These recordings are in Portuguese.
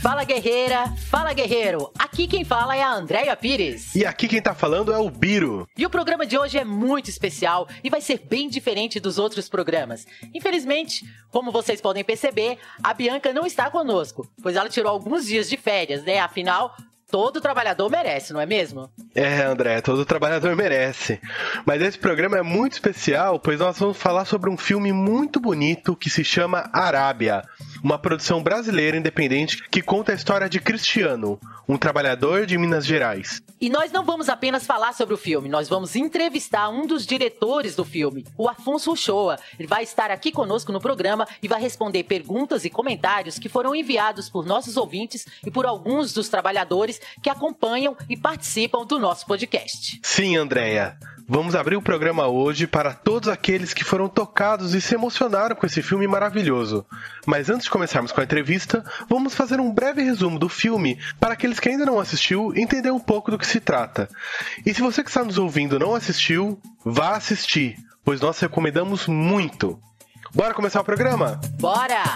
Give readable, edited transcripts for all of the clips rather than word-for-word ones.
Fala guerreira, fala guerreiro, aqui quem fala é a Andréia Pires. E aqui quem tá falando é o Biro. E o programa de hoje é muito especial e vai ser bem diferente dos outros programas. Infelizmente, como vocês podem perceber, a Bianca não está conosco, pois ela tirou alguns dias de férias, né? Afinal, todo trabalhador merece, não é mesmo? É, André, todo trabalhador merece. Mas esse programa é muito especial, pois nós vamos falar sobre um filme muito bonito que se chama Arábia, uma produção brasileira independente que conta a história de Cristiano, um trabalhador de Minas Gerais. E nós não vamos apenas falar sobre o filme, nós vamos entrevistar um dos diretores do filme, o Afonso Uchoa. Ele vai estar aqui conosco no programa e vai responder perguntas e comentários que foram enviados por nossos ouvintes e por alguns dos trabalhadores que acompanham e participam do nosso podcast. Sim, Andréia. Vamos abrir o programa hoje para todos aqueles que foram tocados e se emocionaram com esse filme maravilhoso. Mas antes de começarmos com a entrevista, vamos fazer um breve resumo do filme para aqueles que ainda não assistiu entender um pouco do que se trata. E se você que está nos ouvindo não assistiu, vá assistir, pois nós recomendamos muito. Bora começar o programa? Bora!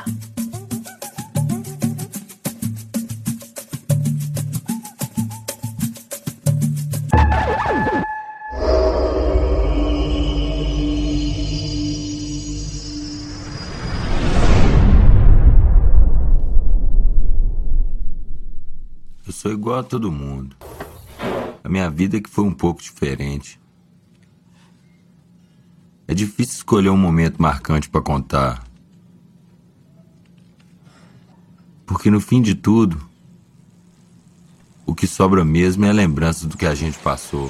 Eu sou igual a todo mundo. A minha vida é que foi um pouco diferente. É difícil escolher um momento marcante para contar. Porque no fim de tudo, o que sobra mesmo é a lembrança do que a gente passou.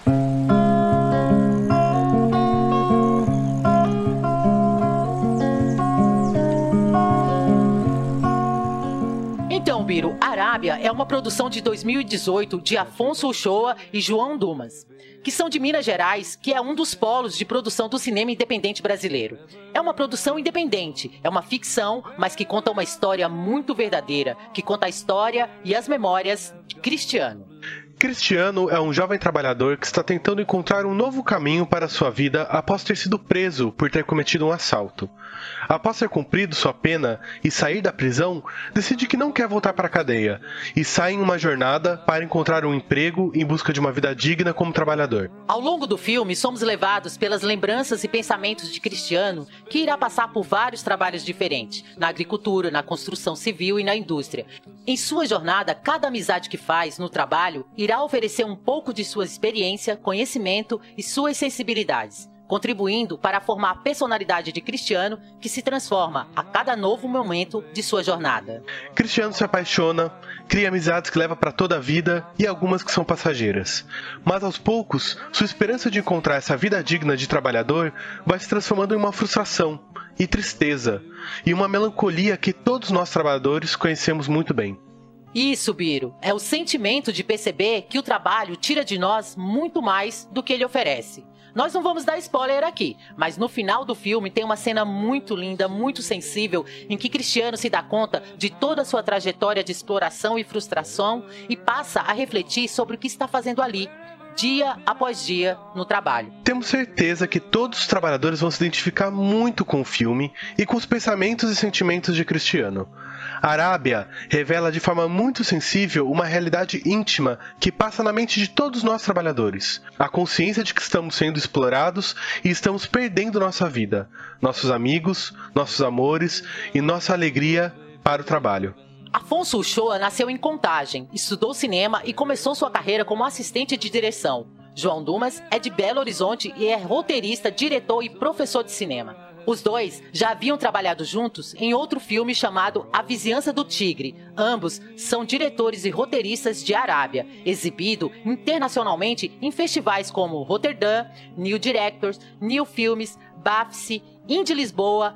Então, Biro, Arábia é uma produção de 2018 de Afonso Uchoa e João Dumas, que são de Minas Gerais, que é um dos polos de produção do cinema independente brasileiro. É uma produção independente, é uma ficção, mas que conta uma história muito verdadeira, que conta a história e as memórias de Cristiano. Cristiano é um jovem trabalhador que está tentando encontrar um novo caminho para a sua vida após ter sido preso por ter cometido um assalto. Após ter cumprido sua pena e sair da prisão, decide que não quer voltar para a cadeia e sai em uma jornada para encontrar um emprego em busca de uma vida digna como trabalhador. Ao longo do filme, somos levados pelas lembranças e pensamentos de Cristiano, que irá passar por vários trabalhos diferentes, na agricultura, na construção civil e na indústria. Em sua jornada, cada amizade que faz no trabalho irá oferecer um pouco de sua experiência, conhecimento e suas sensibilidades, contribuindo para formar a personalidade de Cristiano, que se transforma a cada novo momento de sua jornada. Cristiano se apaixona, cria amizades que leva para toda a vida e algumas que são passageiras. Mas aos poucos, sua esperança de encontrar essa vida digna de trabalhador vai se transformando em uma frustração e tristeza, e uma melancolia que todos nós trabalhadores conhecemos muito bem. Isso, Biro, é o sentimento de perceber que o trabalho tira de nós muito mais do que ele oferece. Nós não vamos dar spoiler aqui, mas no final do filme tem uma cena muito linda, muito sensível, em que Cristiano se dá conta de toda a sua trajetória de exploração e frustração e passa a refletir sobre o que está fazendo ali, dia após dia, no trabalho. Temos certeza que todos os trabalhadores vão se identificar muito com o filme e com os pensamentos e sentimentos de Cristiano. Arábia revela de forma muito sensível uma realidade íntima que passa na mente de todos nós trabalhadores. A consciência de que estamos sendo explorados e estamos perdendo nossa vida, nossos amigos, nossos amores e nossa alegria para o trabalho. Afonso Uchoa nasceu em Contagem, estudou cinema e começou sua carreira como assistente de direção. João Dumas é de Belo Horizonte e é roteirista, diretor e professor de cinema. Os dois já haviam trabalhado juntos em outro filme chamado A Vizinhança do Tigre. Ambos são diretores e roteiristas de Arábia, exibido internacionalmente em festivais como Rotterdam, New Directors, New Filmes, BAFTA, Indie Lisboa,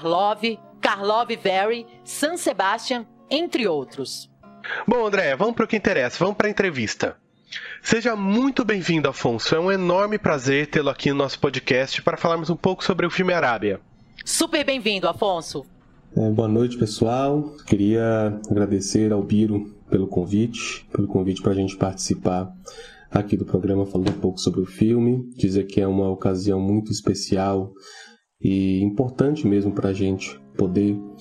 Karlovy Vary, San Sebastian, entre outros. Bom, André, vamos para o que interessa, vamos para a entrevista. Seja muito bem-vindo, Afonso. É um enorme prazer tê-lo aqui no nosso podcast para falarmos um pouco sobre o filme Arábia. Super bem-vindo, Afonso. Boa noite, pessoal. Queria agradecer ao Biro pelo convite para a gente participar aqui do programa falando um pouco sobre o filme. Dizer que é uma ocasião muito especial e importante mesmo para a gente poder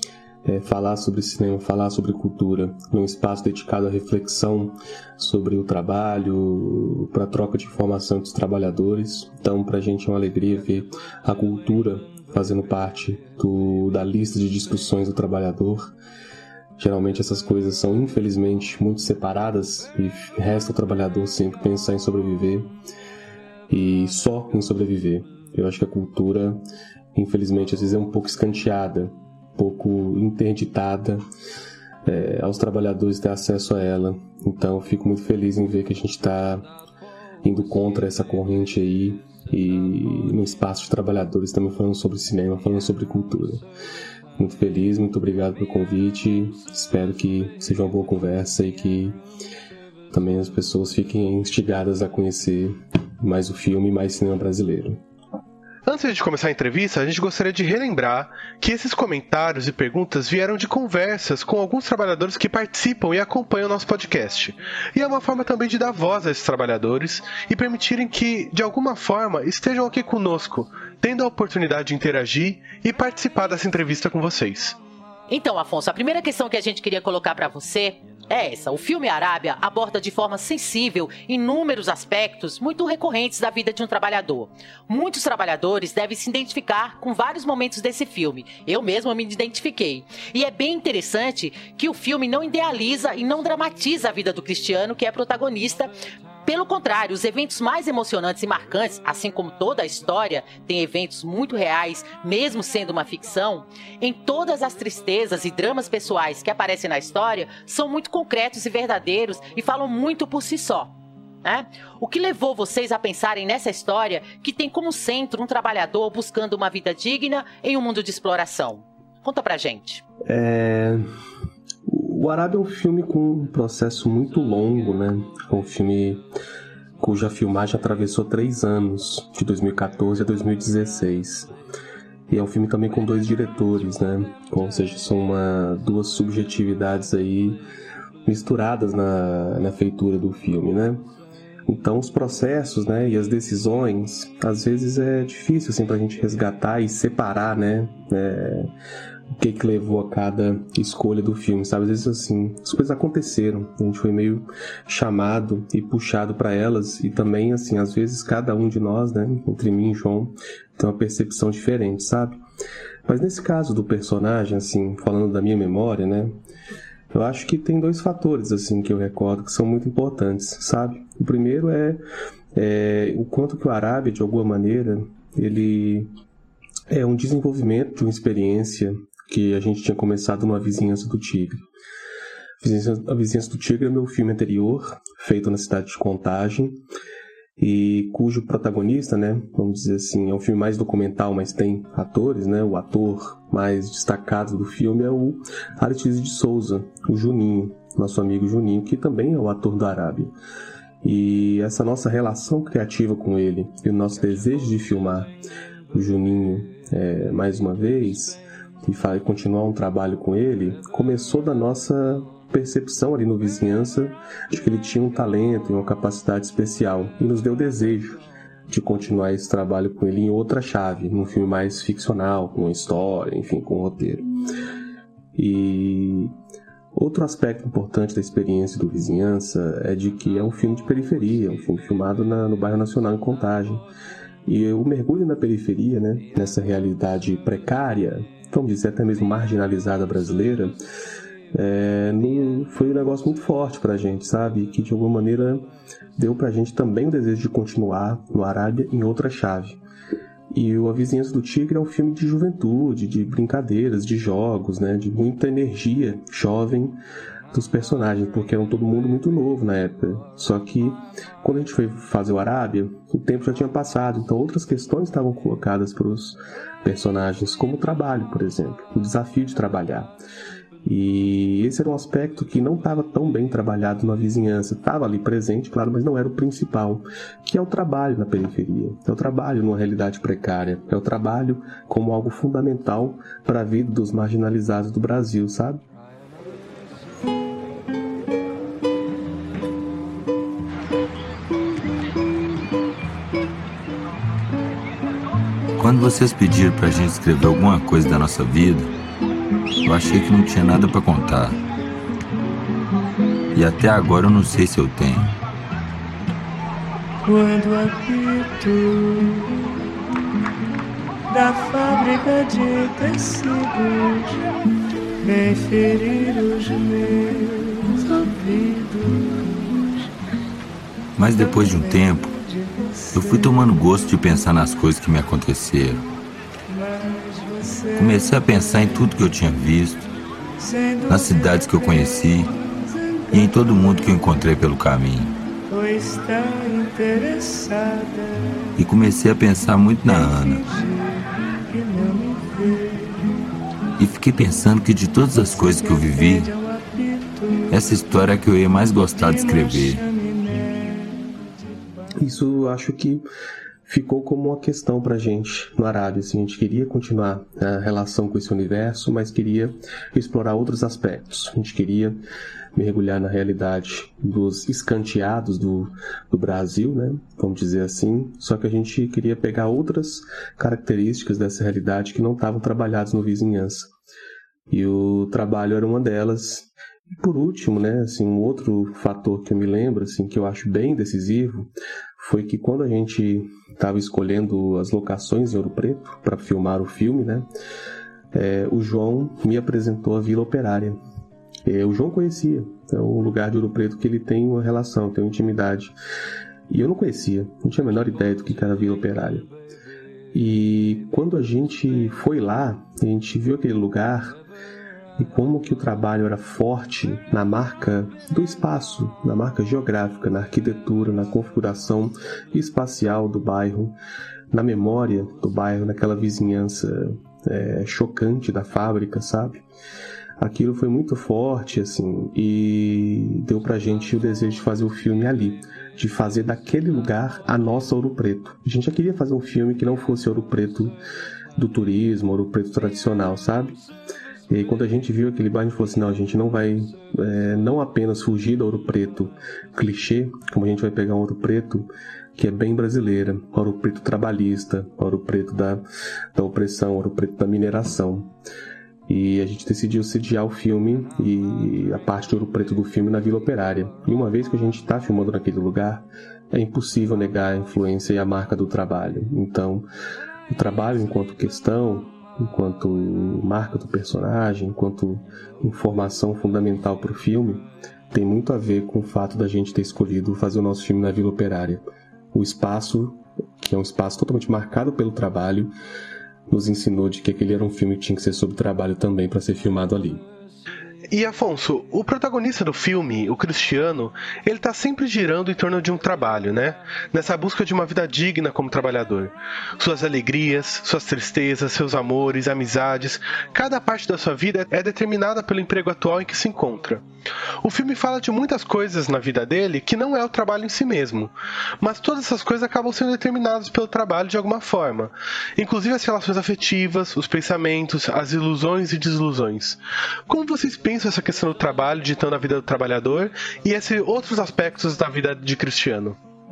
falar sobre cinema, falar sobre cultura, num espaço dedicado à reflexão sobre o trabalho, para a troca de informação entre os trabalhadores. Então, para a gente é uma alegria ver a cultura fazendo parte da lista de discussões do trabalhador. Geralmente essas coisas são, infelizmente, muito separadas e resta o trabalhador sempre pensar em sobreviver e só em sobreviver. Eu acho que a cultura, infelizmente, às vezes é um pouco escanteada, um pouco interditada aos trabalhadores ter acesso a ela. Então eu fico muito feliz em ver que a gente está indo contra essa corrente aí e no espaço de trabalhadores também falando sobre cinema, falando sobre cultura. Muito feliz, muito obrigado pelo convite, espero que seja uma boa conversa e que também as pessoas fiquem instigadas a conhecer mais o filme e mais cinema brasileiro. Antes de começar a entrevista, a gente gostaria de relembrar que esses comentários e perguntas vieram de conversas com alguns trabalhadores que participam e acompanham o nosso podcast. E é uma forma também de dar voz a esses trabalhadores e permitirem que, de alguma forma, estejam aqui conosco, tendo a oportunidade de interagir e participar dessa entrevista com vocês. Então, Afonso, a primeira questão que a gente queria colocar para você é essa. O filme Arábia aborda de forma sensível inúmeros aspectos muito recorrentes da vida de um trabalhador. Muitos trabalhadores devem se identificar com vários momentos desse filme. Eu mesma me identifiquei. E é bem interessante que o filme não idealiza e não dramatiza a vida do Cristiano, que é protagonista. Pelo contrário, os eventos mais emocionantes e marcantes, assim como toda a história tem eventos muito reais, mesmo sendo uma ficção, em todas as tristezas e dramas pessoais que aparecem na história, são muito concretos e verdadeiros e falam muito por si só. O que levou vocês a pensarem nessa história que tem como centro um trabalhador buscando uma vida digna em um mundo de exploração? Conta pra gente. O Arábia é um filme com um processo muito longo, né? É um filme cuja filmagem atravessou 3 anos, de 2014 a 2016. E é um filme também com 2 diretores, né? Ou seja, são 2 subjetividades aí misturadas na feitura do filme, né? Então os processos, né, e as decisões, às vezes é difícil assim, pra gente resgatar e separar, né? O que levou a cada escolha do filme, sabe? Às vezes, assim, as coisas aconteceram, a gente foi meio chamado e puxado para elas, e também, assim, às vezes cada um de nós, né, entre mim e João, tem uma percepção diferente, sabe? Mas nesse caso do personagem, assim, falando da minha memória, né, eu acho que tem 2 fatores, assim, que eu recordo que são muito importantes, sabe? O primeiro é o quanto que o Arábia, de alguma maneira, ele é um desenvolvimento de uma experiência que a gente tinha começado numa Vizinhança do Tigre. A Vizinhança do Tigre é meu filme anterior, feito na cidade de Contagem, e cujo protagonista, né, vamos dizer assim, é um filme mais documental, mas tem atores, né? O ator mais destacado do filme é o Aristides de Souza, o Juninho, nosso amigo Juninho, que também é o ator do Arábia. E essa nossa relação criativa com ele e o nosso desejo de filmar o Juninho mais uma vez e continuar um trabalho com ele, começou da nossa percepção ali no Vizinhança de que ele tinha um talento e uma capacidade especial e nos deu o desejo de continuar esse trabalho com ele em outra chave, num filme mais ficcional, com uma história, enfim, com um roteiro. E outro aspecto importante da experiência do Vizinhança é de que é um filme de periferia, um filme filmado no bairro Nacional, em Contagem. E o mergulho na periferia, né, nessa realidade precária, vamos dizer até mesmo marginalizada brasileira, foi um negócio muito forte pra gente, sabe? Que de alguma maneira deu pra gente também o desejo de continuar no Arábia em outra chave. E A Vizinhança do Tigre é um filme de juventude, de brincadeiras, de jogos, né, de muita energia jovem dos personagens, porque eram todo mundo muito novo na época. Só que quando a gente foi fazer o Arábia, o tempo já tinha passado, então outras questões estavam colocadas para os personagens, como o trabalho, por exemplo, o desafio de trabalhar. E esse era um aspecto que não estava tão bem trabalhado na Vizinhança. Estava ali presente, claro, mas não era o principal, que é o trabalho na periferia, é o trabalho numa realidade precária, é o trabalho como algo fundamental para a vida dos marginalizados do Brasil, sabe? Quando vocês pediram pra gente escrever alguma coisa da nossa vida, Eu achei que não tinha nada para contar. E até agora eu não sei se eu tenho. Quando o apito da fábrica de tecidos vem ferir os meus ouvidos. Mas depois de um tempo, eu fui tomando gosto de pensar nas coisas que me aconteceram. Comecei a pensar em tudo que eu tinha visto, nas cidades que eu conheci e em todo mundo que eu encontrei pelo caminho. E comecei a pensar muito na Ana. E fiquei pensando que de todas as coisas que eu vivi, essa história é que eu ia mais gostar de escrever. Isso eu acho que ficou como uma questão pra gente no Arábia. Assim, a gente queria continuar a relação com esse universo, mas queria explorar outros aspectos. A gente queria mergulhar na realidade dos escanteados do Brasil, né? Vamos dizer assim. Só que a gente queria pegar outras características dessa realidade que não estavam trabalhadas no Vizinhança. E o trabalho era uma delas. E por último, né, assim, um outro fator que eu me lembro, assim, que eu acho bem decisivo, foi que quando a gente estava escolhendo as locações em Ouro Preto para filmar o filme, né, o João me apresentou a Vila Operária. O João conhecia, é um lugar de Ouro Preto que ele tem uma relação, tem uma intimidade. E eu não conhecia, não tinha a menor ideia do que era a Vila Operária. E quando a gente foi lá, a gente viu aquele lugar e como que o trabalho era forte na marca do espaço, na marca geográfica, na arquitetura, na configuração espacial do bairro, na memória do bairro, naquela vizinhança chocante da fábrica, sabe? Aquilo foi muito forte, assim, e deu pra gente o desejo de fazer o filme ali, de fazer daquele lugar a nossa Ouro Preto. A gente já queria fazer um filme que não fosse Ouro Preto do turismo, Ouro Preto tradicional, sabe? E aí, quando a gente viu aquele bairro, a gente falou assim, não, a gente não vai não apenas fugir do Ouro Preto clichê, como a gente vai pegar um Ouro Preto que é bem brasileira, Ouro Preto trabalhista, Ouro Preto da opressão, Ouro Preto da mineração. E a gente decidiu sediar o filme e a parte de Ouro Preto do filme na Vila Operária. E uma vez que a gente está filmando naquele lugar, é impossível negar a influência e a marca do trabalho. Então, o trabalho enquanto questão, enquanto marca do personagem, enquanto informação fundamental para o filme, tem muito a ver com o fato da gente ter escolhido fazer o nosso filme na Vila Operária. O espaço, que é um espaço totalmente marcado pelo trabalho, nos ensinou de que aquele era um filme que tinha que ser sobre trabalho também para ser filmado ali. E Afonso, o protagonista do filme, o Cristiano, ele tá sempre girando em torno de um trabalho, né? Nessa busca de uma vida digna como trabalhador. Suas alegrias, suas tristezas, seus amores, amizades, cada parte da sua vida é determinada pelo emprego atual em que se encontra. O filme fala de muitas coisas na vida dele que não é o trabalho em si mesmo, mas todas essas coisas acabam sendo determinadas pelo trabalho de alguma forma, inclusive as relações afetivas, os pensamentos, as ilusões e desilusões. Como vocês pensam essa questão do trabalho ditando a vida do trabalhador e esses outros aspectos da vida de Cristiano?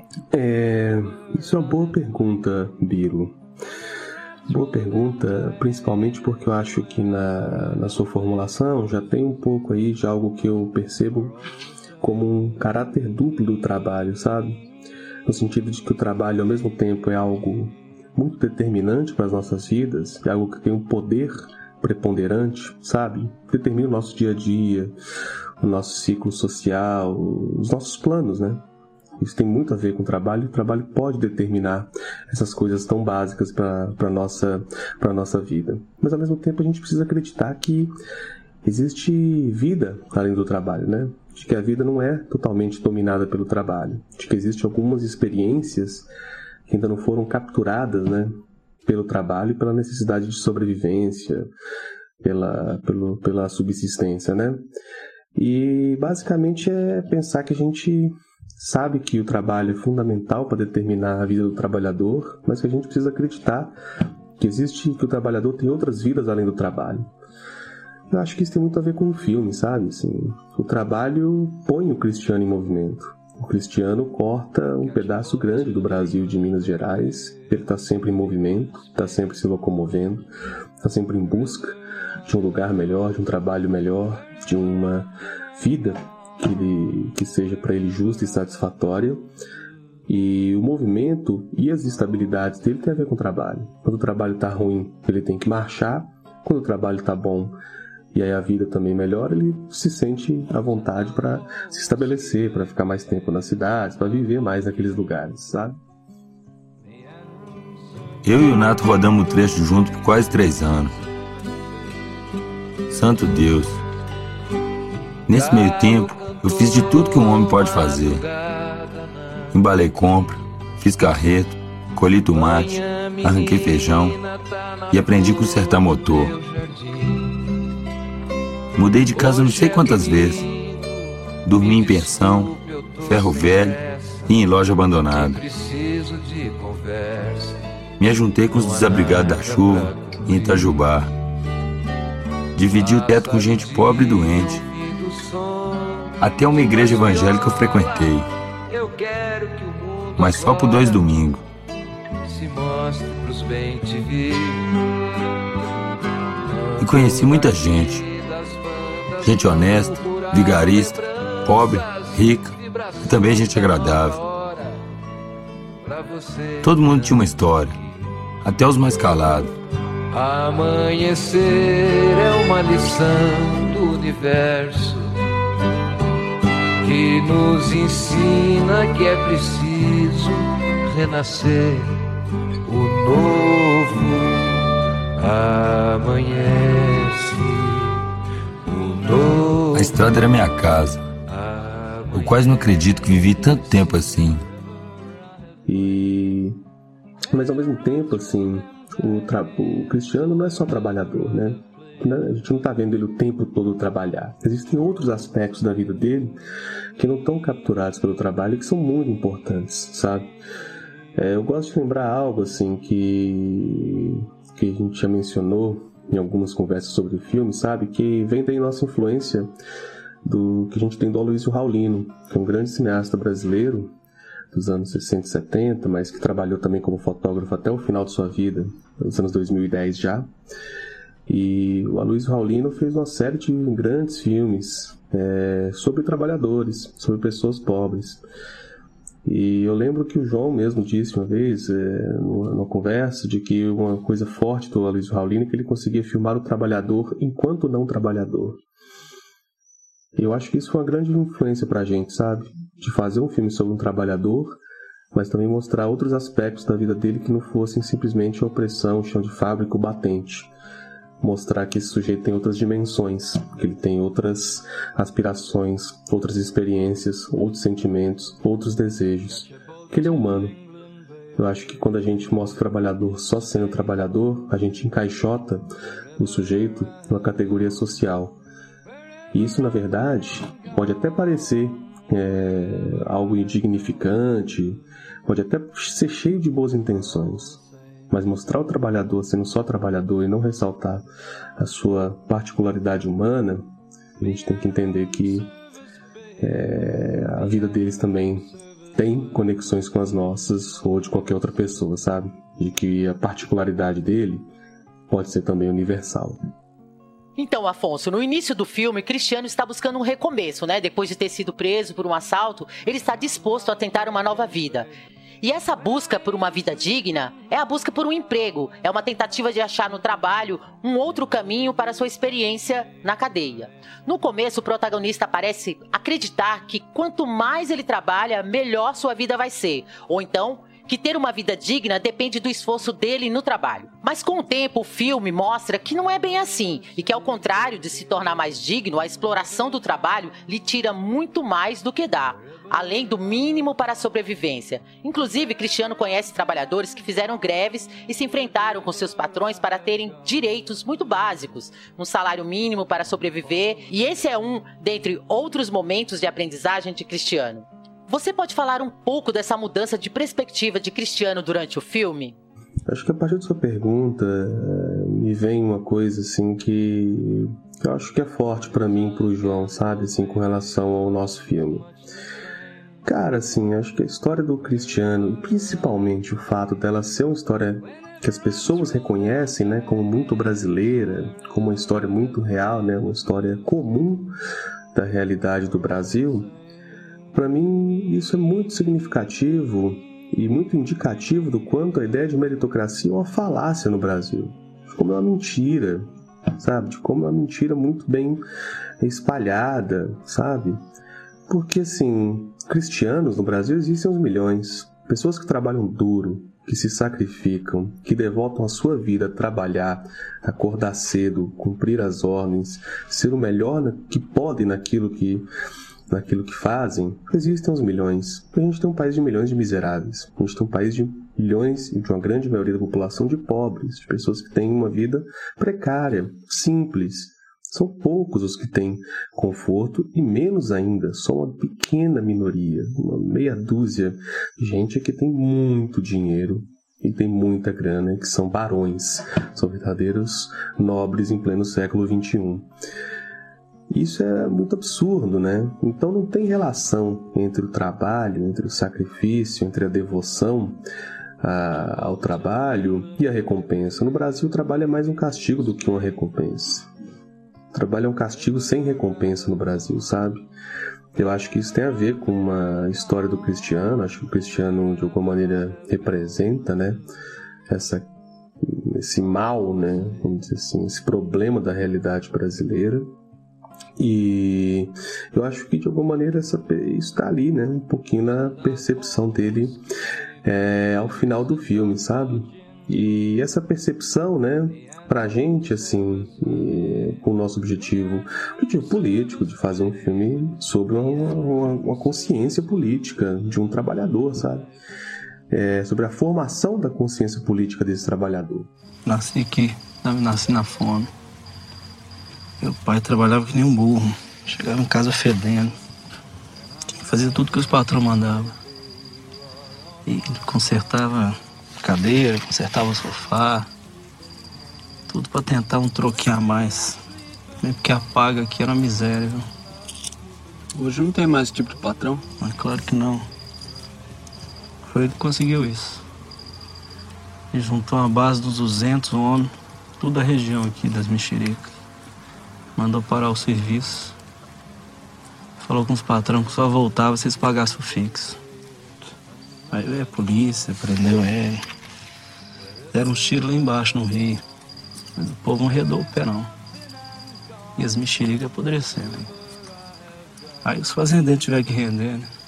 Isso é uma boa pergunta, Biro. Boa pergunta, principalmente porque eu acho que na sua formulação já tem um pouco aí de algo que eu percebo como um caráter duplo do trabalho, sabe? No sentido de que o trabalho ao mesmo tempo é algo muito determinante para as nossas vidas, é algo que tem um poder preponderante, sabe? Determina o nosso dia a dia, o nosso ciclo social, os nossos planos, né? Isso tem muito a ver com o trabalho, e o trabalho pode determinar essas coisas tão básicas para a nossa vida. Mas ao mesmo tempo a gente precisa acreditar que existe vida além do trabalho, né? De que a vida não é totalmente dominada pelo trabalho, de que existem algumas experiências que ainda não foram capturadas, né? Pelo trabalho e pela necessidade de sobrevivência, pela subsistência, né? E basicamente é pensar que a gente sabe que o trabalho é fundamental para determinar a vida do trabalhador, mas que a gente precisa acreditar que o trabalhador tem outras vidas além do trabalho. Eu acho que isso tem muito a ver com o filme, sabe? Assim, o trabalho põe o Cristiano em movimento. O Cristiano corta um pedaço grande do Brasil, de Minas Gerais. Ele está sempre em movimento, está sempre se locomovendo. está sempre em busca de um lugar melhor, de um trabalho melhor, de uma vida que seja para ele justa e satisfatória. E o movimento e as instabilidades dele tem a ver com o trabalho. Quando o trabalho está ruim, ele tem que marchar. Quando o trabalho está bom e aí a vida também melhora, ele se sente à vontade para se estabelecer, para ficar mais tempo nas cidades, para viver mais naqueles lugares, sabe? Eu e o Nato rodamos o trecho junto por quase 3 anos. Santo Deus. Nesse meio tempo, eu fiz de tudo que um homem pode fazer. Embalei compra, fiz carreto, colhi tomate, arranquei feijão e aprendi a consertar motor. Mudei de casa não sei quantas vezes. Dormi em pensão, ferro velho e em loja abandonada. Me ajuntei com os desabrigados da chuva em Itajubá. Dividi o teto com gente pobre e doente. Até uma igreja evangélica eu frequentei. Mas só por 2 domingos. E conheci muita gente. Gente honesta, vigarista, pobre, rica e também gente agradável. Todo mundo tinha uma história, até os mais calados. Amanhecer é uma lição do universo que nos ensina que é preciso renascer. O novo amanhece. O novo. A estrada era minha casa. Eu quase não acredito que vivi tanto tempo assim. Mas ao mesmo tempo, assim, o Cristiano não é só trabalhador, né? A gente não está vendo ele o tempo todo trabalhar. Existem outros aspectos da vida dele que não estão capturados pelo trabalho e que são muito importantes, sabe? Eu gosto de lembrar algo assim que a gente já mencionou em algumas conversas sobre o filme, sabe? Que vem daí nossa influência do que a gente tem do Aloysio Raulino, que é um grande cineasta brasileiro dos anos 60 e 70, mas que trabalhou também como fotógrafo até o final de sua vida, nos anos 2010 já. E o Aloysio Raulino fez uma série de grandes filmes sobre trabalhadores, sobre pessoas pobres. E eu lembro que o João mesmo disse uma vez, numa conversa, de que uma coisa forte do Aloysio Raulino é que ele conseguia filmar o trabalhador enquanto não trabalhador. E eu acho que isso foi uma grande influência pra gente, sabe? De fazer um filme sobre um trabalhador, mas também mostrar outros aspectos da vida dele que não fossem simplesmente a opressão, o chão de fábrica, o batente. Mostrar que esse sujeito tem outras dimensões, que ele tem outras aspirações, outras experiências, outros sentimentos, outros desejos, que ele é humano. Eu acho que quando a gente mostra o trabalhador só sendo trabalhador, a gente encaixota o sujeito numa categoria social. E isso, na verdade, pode até parecer algo indignificante, pode até ser cheio de boas intenções. Mas mostrar o trabalhador sendo só trabalhador e não ressaltar a sua particularidade humana, a gente tem que entender que a vida deles também tem conexões com as nossas ou de qualquer outra pessoa, sabe? De que a particularidade dele pode ser também universal. Então, Afonso, no início do filme, Cristiano está buscando um recomeço, né? Depois de ter sido preso por um assalto, ele está disposto a tentar uma nova vida. E essa busca por uma vida digna é a busca por um emprego, é uma tentativa de achar no trabalho um outro caminho para sua experiência na cadeia. No começo, o protagonista parece acreditar que quanto mais ele trabalha, melhor sua vida vai ser, ou então que ter uma vida digna depende do esforço dele no trabalho. Mas com o tempo, o filme mostra que não é bem assim, e que ao contrário de se tornar mais digno, a exploração do trabalho lhe tira muito mais do que dá, além do mínimo para a sobrevivência. Inclusive, Cristiano conhece trabalhadores que fizeram greves e se enfrentaram com seus patrões para terem direitos muito básicos, um salário mínimo para sobreviver, e esse é um dentre outros momentos de aprendizagem de Cristiano. Você pode falar um pouco dessa mudança de perspectiva de Cristiano durante o filme? Acho que a partir da sua pergunta me vem uma coisa assim que eu acho que é forte para mim e para o João, sabe, assim, com relação ao nosso filme. Cara, assim, acho que a história do Cristiano, e principalmente o fato dela ser uma história que as pessoas reconhecem, né, como muito brasileira, como uma história muito real, né, uma história comum da realidade do Brasil, para mim isso é muito significativo e muito indicativo do quanto a ideia de meritocracia é uma falácia no Brasil. De como é uma mentira, sabe? De como é uma mentira muito bem espalhada, sabe? Porque, assim, cristianos no Brasil existem uns milhões. Pessoas que trabalham duro, que se sacrificam, que devotam a sua vida a trabalhar, acordar cedo, cumprir as ordens, ser o melhor que podem naquilo que fazem. Existem uns milhões. A gente tem um país de milhões de miseráveis. A gente tem um país de milhões e de uma grande maioria da população de pobres, de pessoas que têm uma vida precária, simples. São poucos os que têm conforto e menos ainda, só uma pequena minoria, uma meia dúzia de gente que tem muito dinheiro e tem muita grana, que são barões, são verdadeiros nobres em pleno século XXI. Isso é muito absurdo, né? Então não tem relação entre o trabalho, entre o sacrifício, entre a devoção ao trabalho e a recompensa. No Brasil, o trabalho é mais um castigo do que uma recompensa. O trabalho é um castigo sem recompensa no Brasil, sabe? Eu acho que isso tem a ver com uma história do Cristiano. Acho que o Cristiano, de alguma maneira, representa, né, esse mal, né, vamos dizer assim, esse problema da realidade brasileira. E eu acho que, de alguma maneira, isso está ali, né, um pouquinho na percepção dele ao final do filme, sabe? E essa percepção, né, pra gente, assim, com o nosso objetivo político, de fazer um filme sobre uma consciência política de um trabalhador, sabe? Sobre a formação da consciência política desse trabalhador. Nasci aqui, nasci na fome. Meu pai trabalhava que nem um burro, chegava em casa fedendo, fazia tudo que os patrões mandavam. E consertava cadeira, consertava o sofá, tudo pra tentar um troquinho a mais. Mesmo que a paga aqui era uma miséria, viu? Hoje não tem mais esse tipo de patrão? Mas claro que não. Foi ele que conseguiu isso. Ele juntou uma base dos 200 homens, tudo da região aqui das mexericas. Mandou parar o serviço. Falou com os patrões que só voltava se eles pagassem o fixo. Aí veio a polícia, prendeu ele. Deram uns tiros lá embaixo no rio. Mas o povo não arredou o pé, não. E as mexericas apodrecendo. Aí os fazendeiros tiveram que render, né?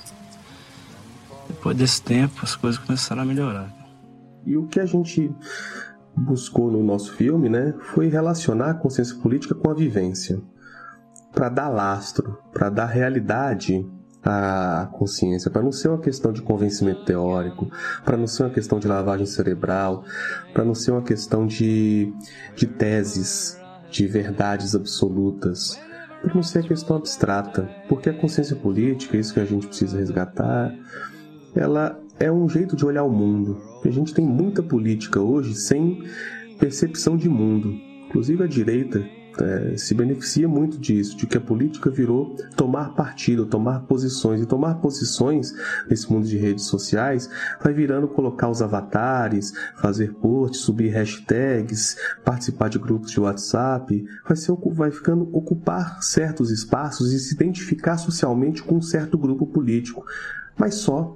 Depois desse tempo, as coisas começaram a melhorar. E o que a gente buscou no nosso filme, né, foi relacionar a consciência política com a vivência. Para dar lastro, para dar realidade à consciência, para não ser uma questão de convencimento teórico, para não ser uma questão de lavagem cerebral, para não ser uma questão de teses, de verdades absolutas, para não ser a questão abstrata, porque a consciência política, isso que a gente precisa resgatar, ela é um jeito de olhar o mundo. A gente tem muita política hoje sem percepção de mundo. Inclusive a direita se beneficia muito disso, de que a política virou tomar partido, tomar posições. E tomar posições nesse mundo de redes sociais vai virando colocar os avatares, fazer posts, subir hashtags, participar de grupos de WhatsApp. Vai ficando ocupar certos espaços e se identificar socialmente com um certo grupo político. Mas só.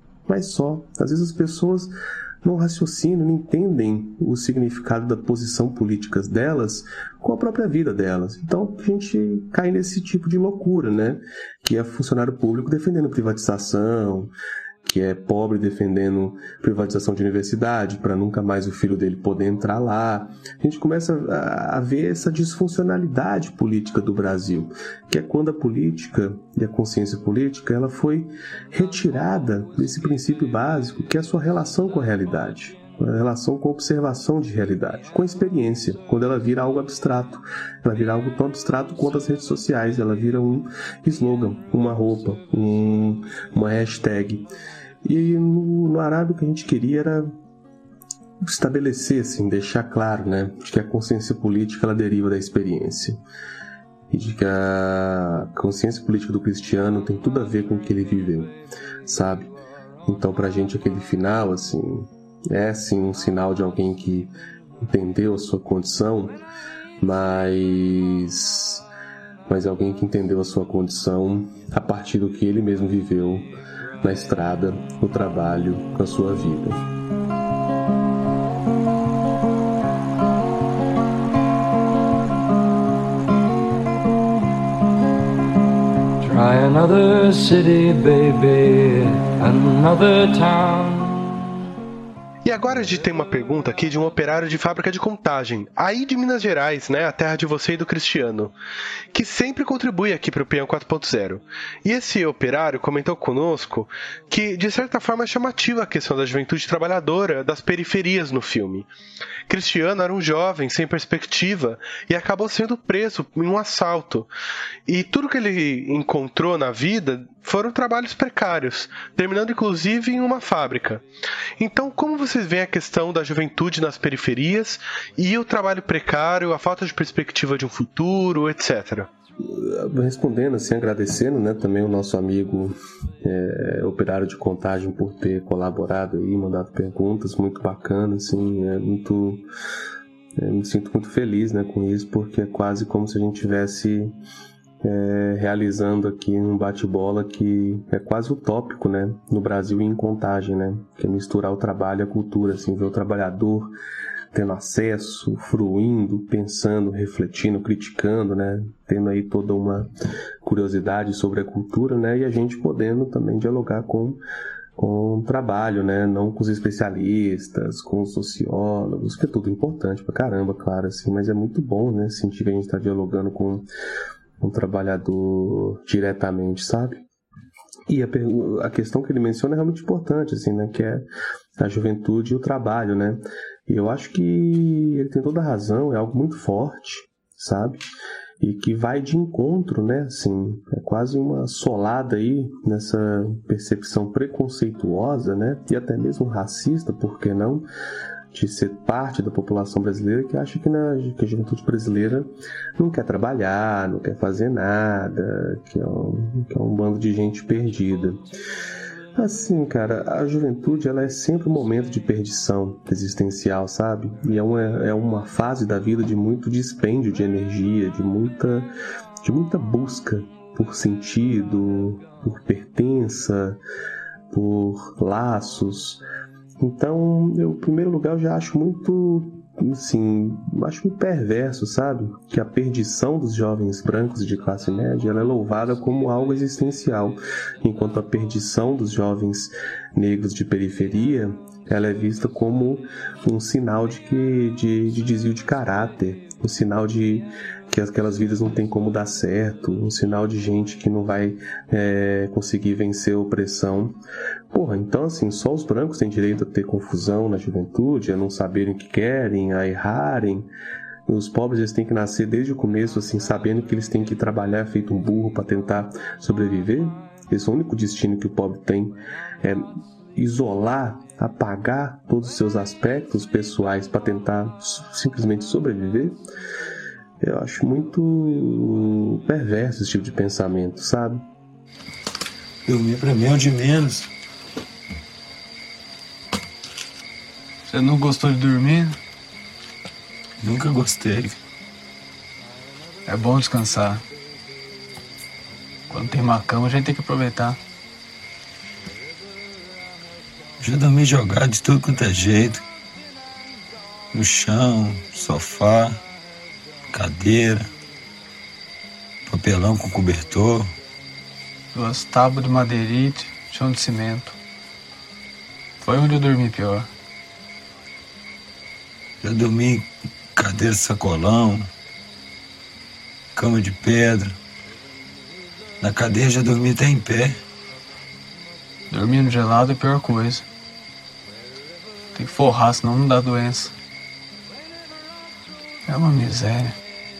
Às vezes as pessoas não raciocinam, não entendem o significado da posição política delas com a própria vida delas. Então a gente cai nesse tipo de loucura, né? Que é funcionário público defendendo privatização, que é pobre defendendo privatização de universidade para nunca mais o filho dele poder entrar lá. A gente começa a ver essa disfuncionalidade política do Brasil, que é quando a política e a consciência política ela foi retirada desse princípio básico, que é a sua relação com a realidade, a relação com a observação de realidade, com a experiência, quando ela vira algo abstrato. Ela vira algo tão abstrato quanto as redes sociais, ela vira um slogan, uma roupa, uma hashtag. E no Arábia o que a gente queria era estabelecer, assim, deixar claro, né, de que a consciência política ela deriva da experiência. e de que a consciência política do Cristiano tem tudo a ver com o que ele viveu, sabe? Então, pra gente, aquele final, assim, é sim um sinal de alguém que entendeu a sua condição, mas alguém que entendeu a sua condição a partir do que ele mesmo viveu na estrada, no trabalho, com a sua vida. Try another city, baby, another town. E agora a gente tem uma pergunta aqui de um operário de fábrica de Contagem, aí de Minas Gerais, né, a terra de você e do Cristiano, que sempre contribui aqui para o Peão 4.0. E esse operário comentou conosco que, de certa forma, é chamativa a questão da juventude trabalhadora das periferias no filme. Cristiano era um jovem sem perspectiva e acabou sendo preso em um assalto. E tudo que ele encontrou na vida foram trabalhos precários, terminando inclusive em uma fábrica. Então, como vocês veem a questão da juventude nas periferias e o trabalho precário, a falta de perspectiva de um futuro, etc.? Respondendo, assim, agradecendo, né, também o nosso amigo operário de Contagem por ter colaborado aí, mandado perguntas, muito bacana, assim, me sinto muito feliz, né, com isso, porque é quase como se a gente tivesse realizando aqui um bate-bola que é quase utópico, né, no Brasil e em Contagem, né, que é misturar o trabalho e a cultura, assim, ver o trabalhador tendo acesso, fruindo, pensando, refletindo, criticando, né, tendo aí toda uma curiosidade sobre a cultura, né, e a gente podendo também dialogar com o trabalho, né, não com os especialistas, com os sociólogos, que é tudo importante pra caramba, claro, assim, mas é muito bom, né, sentir que a gente tá dialogando com um trabalhador diretamente, sabe? E a questão que ele menciona é realmente importante, assim, né, que é a juventude e o trabalho, né? E eu acho que ele tem toda a razão, é algo muito forte, sabe? E que vai de encontro, né? Assim, é quase uma solada aí nessa percepção preconceituosa, né? E até mesmo racista, por que não? De ser parte da população brasileira que acha que a juventude brasileira não quer trabalhar, não quer fazer nada, que é um bando de gente perdida. Assim, cara, a juventude ela é sempre um momento de perdição existencial, sabe? E é uma fase da vida de muito dispêndio de energia, de muita busca por sentido, por pertença, por laços. Então, eu, em primeiro lugar, eu já acho muito, assim, acho muito perverso, sabe? Que a perdição dos jovens brancos de classe média, ela é louvada como algo existencial, enquanto a perdição dos jovens negros de periferia, ela é vista como um sinal de desvio de caráter, um sinal de que aquelas vidas não tem como dar certo, um sinal de gente que não vai conseguir vencer a opressão. Porra, então assim, só os brancos têm direito a ter confusão na juventude, a não saberem o que querem, a errarem. Os pobres eles têm que nascer desde o começo assim, sabendo que eles têm que trabalhar feito um burro para tentar sobreviver. Esse é o único destino que o pobre tem, é isolar, apagar todos os seus aspectos pessoais para tentar simplesmente sobreviver. Eu acho muito perverso esse tipo de pensamento, sabe? Dormir pra mim é o de menos. Você não gostou de dormir? Nunca gostei. É bom descansar. Quando tem uma cama, a gente tem que aproveitar. Já dormi jogado de tudo quanto é jeito. No chão, sofá, cadeira, papelão com cobertor. 2 tábuas de madeirite, chão de cimento. Foi onde eu dormi pior. Já dormi em cadeira de sacolão, cama de pedra. Na cadeira já dormi até em pé. Dormir no gelado é a pior coisa. Tem que forrar, senão não dá doença. É uma miséria.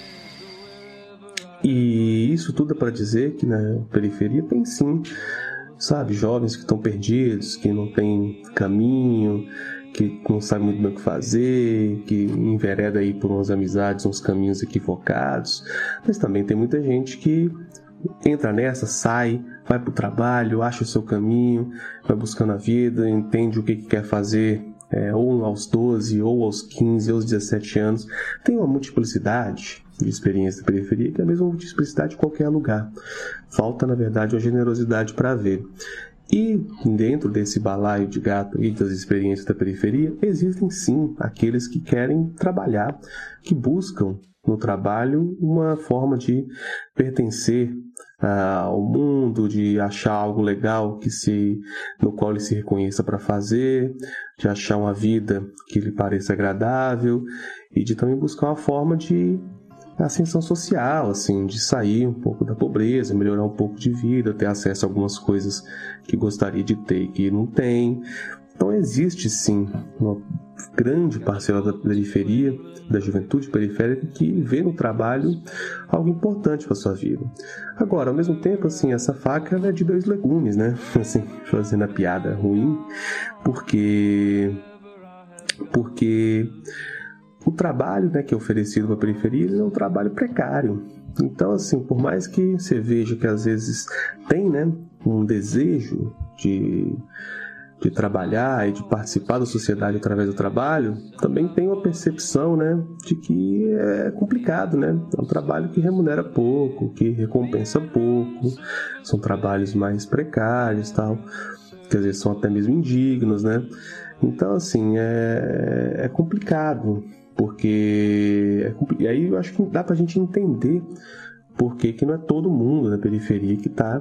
E isso tudo é para dizer que na periferia tem sim, sabe, jovens que estão perdidos, que não tem caminho, que não sabe muito bem o que fazer, que envereda aí por umas amizades, uns caminhos equivocados, mas também tem muita gente que entra nessa, sai, vai pro trabalho, acha o seu caminho, vai buscando a vida, entende o que quer fazer, ou aos 12, ou aos 15, ou aos 17 anos. Tem uma multiplicidade de experiência da periferia, que é a mesma multiplicidade em qualquer lugar. Falta, na verdade, uma generosidade para ver. E dentro desse balaio de gato e das experiências da periferia, existem sim aqueles que querem trabalhar, que buscam no trabalho uma forma de pertencer ao mundo, de achar algo legal no qual ele se reconheça para fazer, de achar uma vida que lhe pareça agradável e de também buscar uma forma de ascensão social, assim, de sair um pouco da pobreza, melhorar um pouco de vida, ter acesso a algumas coisas que gostaria de ter e que não tem. Então existe sim uma grande parcela da periferia, da juventude periférica, que vê no trabalho algo importante para sua vida. Agora, ao mesmo tempo, assim, essa faca é de dois legumes, né? Assim, fazendo a piada ruim, porque o trabalho, né, que é oferecido para a periferia é um trabalho precário. Então, assim, por mais que você veja que às vezes tem, né, um desejo de trabalhar e de participar da sociedade através do trabalho, também tem uma percepção, né, de que é complicado, né? É um trabalho que remunera pouco, que recompensa pouco, são trabalhos mais precários, tal, que às vezes são até mesmo indignos, né? Então, assim, é complicado, porque e aí eu acho que dá pra gente entender por que não é todo mundo na periferia que está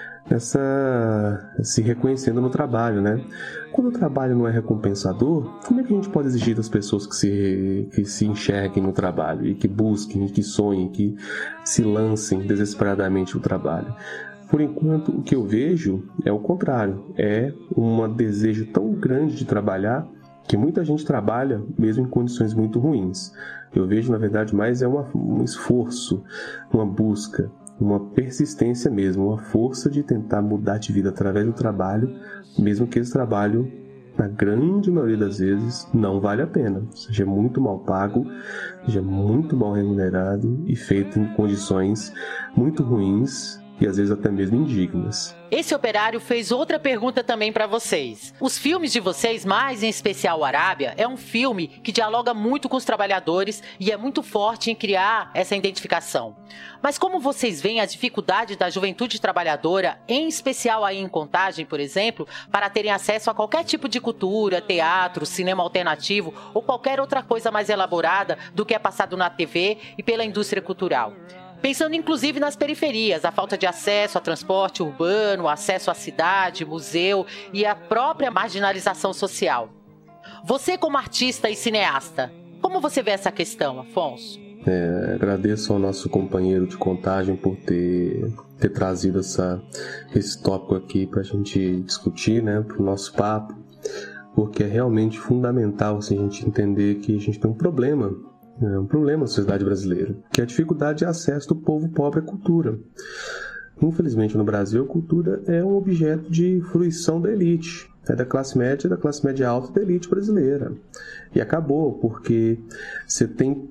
se reconhecendo no trabalho, né? Quando o trabalho não é recompensador, como é que a gente pode exigir das pessoas que se enxerguem no trabalho e que busquem, e que sonhem, que se lancem desesperadamente no trabalho? Por enquanto, o que eu vejo é o contrário, é um desejo tão grande de trabalhar que muita gente trabalha mesmo em condições muito ruins. Eu vejo, na verdade, mais um esforço, uma busca, uma persistência mesmo, uma força de tentar mudar de vida através do trabalho, mesmo que esse trabalho, na grande maioria das vezes, não vale a pena. Seja muito mal pago, seja muito mal remunerado e feito em condições muito ruins e às vezes até mesmo indignas. Esse operário fez outra pergunta também para vocês. Os filmes de vocês, mais em especial o Arábia, é um filme que dialoga muito com os trabalhadores e é muito forte em criar essa identificação. Mas como vocês veem a dificuldade da juventude trabalhadora, em especial aí em Contagem, por exemplo, para terem acesso a qualquer tipo de cultura, teatro, cinema alternativo ou qualquer outra coisa mais elaborada do que é passado na TV e pela indústria cultural? Pensando inclusive nas periferias, a falta de acesso a transporte urbano, acesso à cidade, museu e a própria marginalização social. Você como artista e cineasta, como você vê essa questão, Afonso? Agradeço ao nosso companheiro de Contagem por ter trazido esse tópico aqui para a gente discutir, né, para o nosso papo, porque é realmente fundamental assim, a gente entender que a gente tem um problema na sociedade brasileira, que é a dificuldade de acesso do povo pobre à cultura. Infelizmente, no Brasil, a cultura é um objeto de fruição da elite, da classe média alta da elite brasileira. E acabou, porque você tem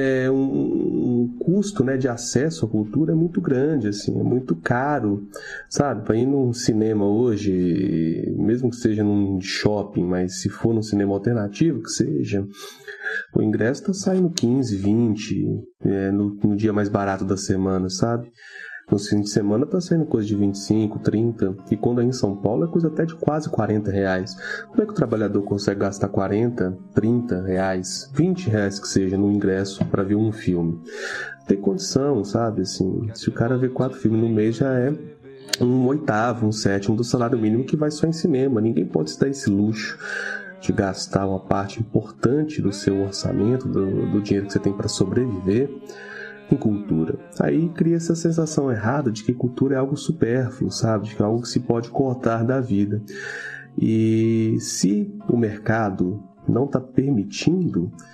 um custo, né, de acesso à cultura é muito grande, assim, é muito caro, sabe? Para ir num cinema hoje, mesmo que seja num shopping, mas se for num cinema alternativo, que seja, o ingresso está saindo 15, 20, no dia mais barato da semana, sabe? No fim de semana está saindo coisa de 25, 30, e quando é em São Paulo é coisa até de quase 40 reais. Como é que o trabalhador consegue gastar 40, 30 reais, 20 reais que seja no ingresso para ver um filme? Tem condição, sabe? Assim, se o cara vê 4 filmes no mês já é um oitavo, um sétimo do salário mínimo que vai só em cinema. Ninguém pode se dar esse luxo de gastar uma parte importante do seu orçamento, do dinheiro que você tem para sobreviver, em cultura. Aí cria essa sensação errada de que cultura é algo supérfluo, sabe? De que é algo que se pode cortar da vida. E se o mercado não está permitindo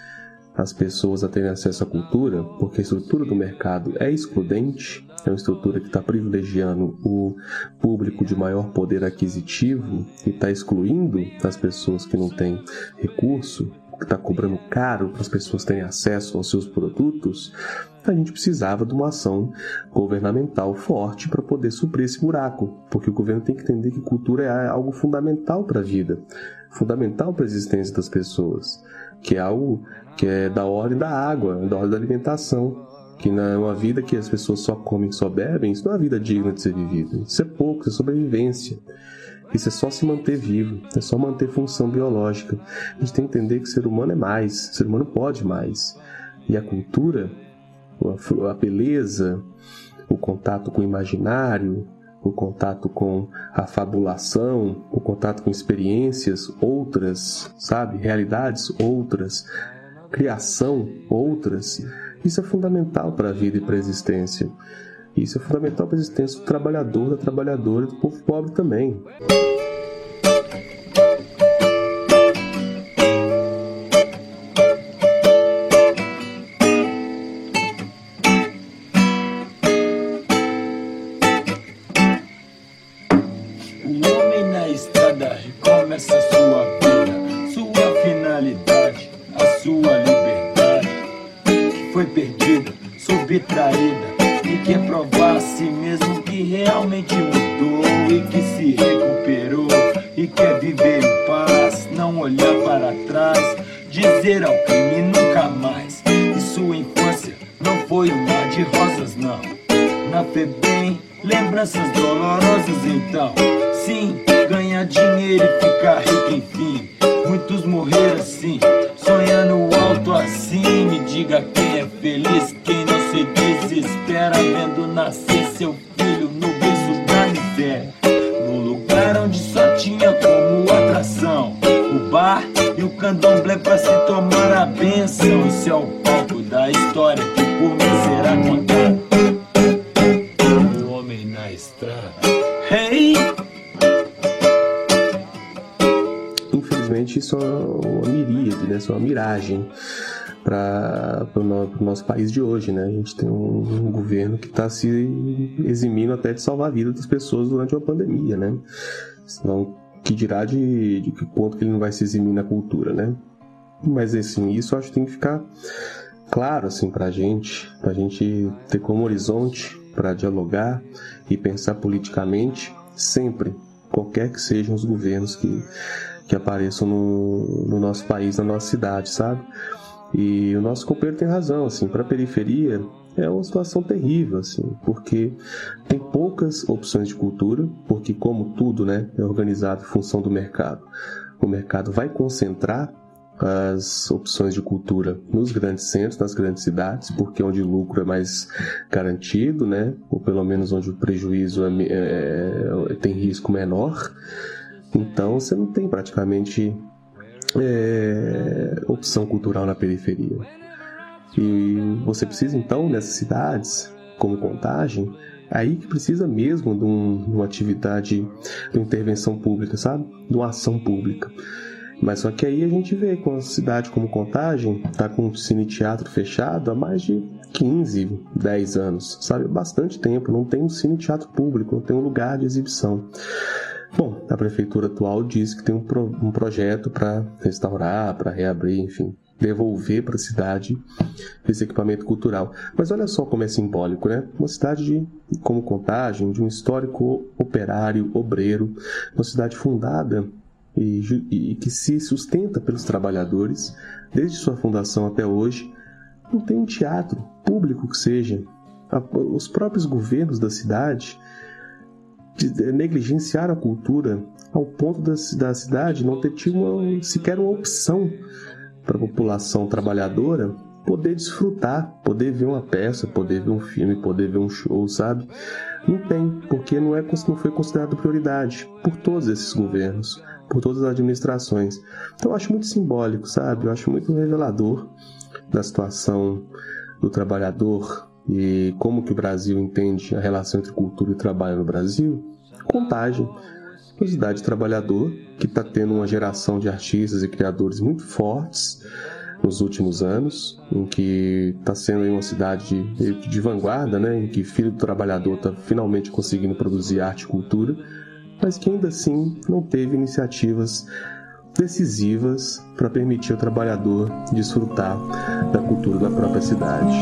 as pessoas a terem acesso à cultura, porque a estrutura do mercado é excludente, é uma estrutura que está privilegiando o público de maior poder aquisitivo e está excluindo as pessoas que não têm recurso, que está cobrando caro para as pessoas terem acesso aos seus produtos, a gente precisava de uma ação governamental forte para poder suprir esse buraco, porque o governo tem que entender que cultura é algo fundamental para a vida, fundamental para a existência das pessoas, que é algo que é da ordem da água, da ordem da alimentação, que não é uma vida que as pessoas só comem, só bebem, isso não é uma vida digna de ser vivida, isso é pouco, isso é sobrevivência. Isso é só se manter vivo, é só manter função biológica. A gente tem que entender que o ser humano é mais, o ser humano pode mais. E a cultura, a beleza, o contato com o imaginário, o contato com a fabulação, o contato com experiências outras, sabe? Realidades outras, criação outras. Isso é fundamental para a vida e para a existência. Isso é fundamental para a existência do trabalhador, da trabalhadora e do povo pobre também. O homem na estrada recomeça a sua vida, sua finalidade, a sua liberdade, que foi perdida, subtraída, e quer provar a si mesmo que realmente mudou e que se recuperou e quer viver em paz, não olhar para trás, dizer ao crime nunca mais. E sua infância não foi um mar de rosas, não. Na FEBEM, lembranças dolorosas então. Sim, ganhar dinheiro e ficar rico enfim. Muitos morreram assim, sonhando alto assim. Me diga quem é feliz, quem não se desespera vendo nascer seu filho no berço da miséria, num lugar onde só tinha como atração o bar e o candomblé pra se tomar a benção. Isso é o palco da história que por mim será contada. O homem na estrada. Hey! Infelizmente isso é uma miríade, né? Isso é uma miragem para o nosso país de hoje, né? A gente tem um governo que está se eximindo até de salvar a vida das pessoas durante uma pandemia, né? Senão, que dirá de que ponto que ele não vai se eximir na cultura, né? Mas assim, isso eu acho que tem que ficar claro assim, pra gente ter como horizonte para dialogar e pensar politicamente sempre, qualquer que sejam os governos que apareçam no nosso país, na nossa cidade, sabe? E o nosso companheiro tem razão, assim, para a periferia é uma situação terrível, assim, porque tem poucas opções de cultura, porque como tudo, né, é organizado em função do mercado. O mercado vai concentrar as opções de cultura nos grandes centros, nas grandes cidades, porque é onde o lucro é mais garantido, né, ou pelo menos onde o prejuízo tem risco menor. Então você não tem praticamente opção cultural na periferia. E você precisa então, nessas cidades, como Contagem, aí que precisa mesmo de uma atividade, de uma intervenção pública, sabe? De uma ação pública. Mas só que aí a gente vê que uma cidade como Contagem está com o cine-teatro fechado há mais de 15, 10 anos, sabe? Bastante tempo, não tem um cine-teatro público, não tem um lugar de exibição. Bom, a prefeitura atual diz que tem um projeto para restaurar, para reabrir, enfim, devolver para a cidade esse equipamento cultural. Mas olha só como é simbólico, né? Uma cidade como Contagem, de um histórico operário, obreiro, uma cidade fundada e que se sustenta pelos trabalhadores, desde sua fundação até hoje, não tem um teatro público que seja. Os próprios governos da cidade negligenciaram a cultura ao ponto da cidade não ter tido sequer uma opção para a população trabalhadora poder desfrutar, poder ver uma peça, poder ver um filme, poder ver um show, sabe? Não tem, porque não foi considerado prioridade por todos esses governos, por todas as administrações. Então eu acho muito simbólico, sabe? Eu acho muito revelador da situação do trabalhador e como que o Brasil entende a relação entre cultura e trabalho no Brasil. Contagem, uma cidade trabalhador que está tendo uma geração de artistas e criadores muito fortes, nos últimos anos, em que está sendo uma cidade de vanguarda, né, em que filho do trabalhador está finalmente conseguindo produzir arte e cultura, mas que ainda assim não teve iniciativas decisivas para permitir ao trabalhador desfrutar da cultura da própria cidade.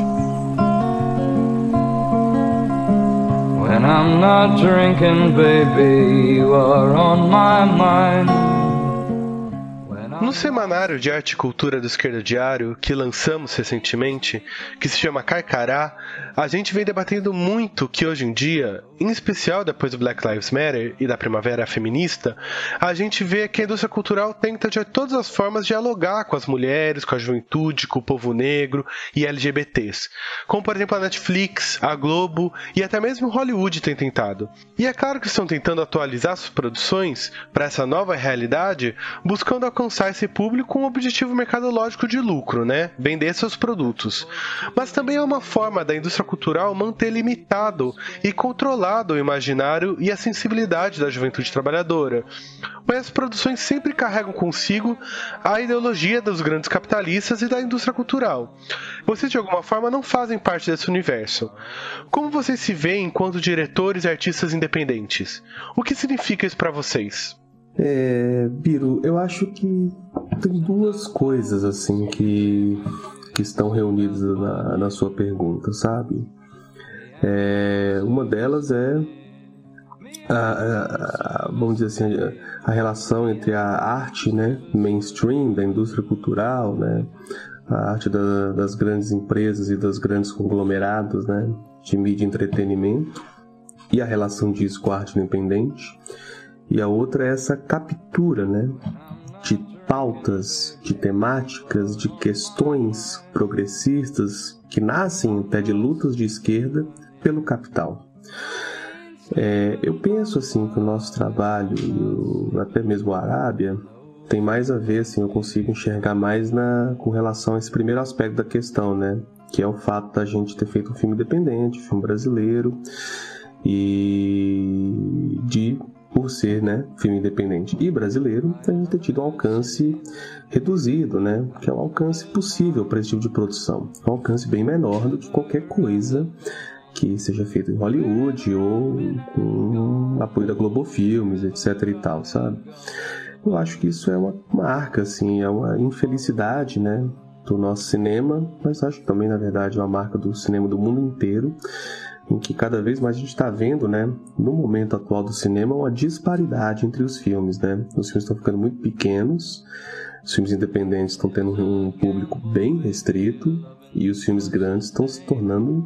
When I'm not drinking, baby, you are on my mind. No semanário de arte e cultura do Esquerda Diário, que lançamos recentemente, que se chama Carcará, a gente vem debatendo muito que hoje em dia, em especial depois do Black Lives Matter e da Primavera Feminista, a gente vê que a indústria cultural tenta de todas as formas dialogar com as mulheres, com a juventude, com o povo negro e LGBTs. Como, por exemplo, a Netflix, a Globo e até mesmo Hollywood tem tentado. E é claro que estão tentando atualizar suas produções para essa nova realidade, buscando alcançar esse público com um objetivo mercadológico de lucro, né? Vender seus produtos. Mas também é uma forma da indústria cultural manter limitado e controlado o imaginário e a sensibilidade da juventude trabalhadora. Mas as produções sempre carregam consigo a ideologia dos grandes capitalistas e da indústria cultural. Vocês, de alguma forma, não fazem parte desse universo. Como vocês se veem enquanto diretores e artistas independentes? O que significa isso para vocês? Biro, eu acho que tem duas coisas assim que estão reunidas na sua pergunta, sabe? Uma delas é vamos dizer assim, a relação entre a arte, né, mainstream da indústria cultural, né, a arte das grandes empresas e dos grandes conglomerados, né, de mídia e entretenimento, e a relação disso com a arte independente. E a outra é essa captura, né, de pautas, de temáticas, de questões progressistas que nascem até de lutas de esquerda pelo capital. Eu penso assim que o nosso trabalho, até mesmo a Arábia, tem mais a ver, assim, eu consigo enxergar mais com relação a esse primeiro aspecto da questão, né, que é o fato da gente ter feito um filme independente, um filme brasileiro, e por ser, né, filme independente e brasileiro, a gente ter tido um alcance reduzido, né, que é um alcance possível para esse tipo de produção, um alcance bem menor do que qualquer coisa que seja feito em Hollywood ou com apoio da Globo Filmes, etc e tal, sabe? Eu acho que isso é uma marca, assim, é uma infelicidade, né, do nosso cinema, mas acho que também, na verdade, é uma marca do cinema do mundo inteiro, em que cada vez mais a gente está vendo, né, no momento atual do cinema, uma disparidade entre os filmes, né? Os filmes estão ficando muito pequenos, os filmes independentes estão tendo um público bem restrito e os filmes grandes estão se tornando